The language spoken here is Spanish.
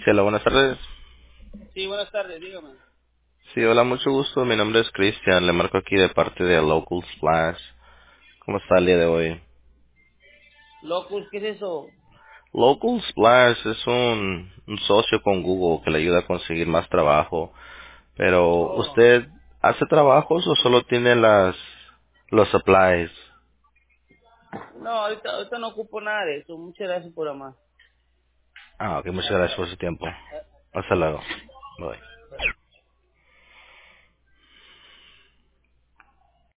Sí, hola, buenas tardes. Sí, buenas tardes, dígame. Sí, hola, mucho gusto. Mi nombre es Cristian. Le marco aquí de parte de Local Splash. ¿Cómo está el día de hoy? Locus, ¿qué es eso? Local Splash es un socio con Google que le ayuda a conseguir más trabajo. Pero, Oh, ¿usted hace trabajos o solo tiene los supplies? no, ahorita no ocupo nada de eso. Muchas gracias por llamar. Ah, ok, muchas gracias por su tiempo. Hasta luego. Bye.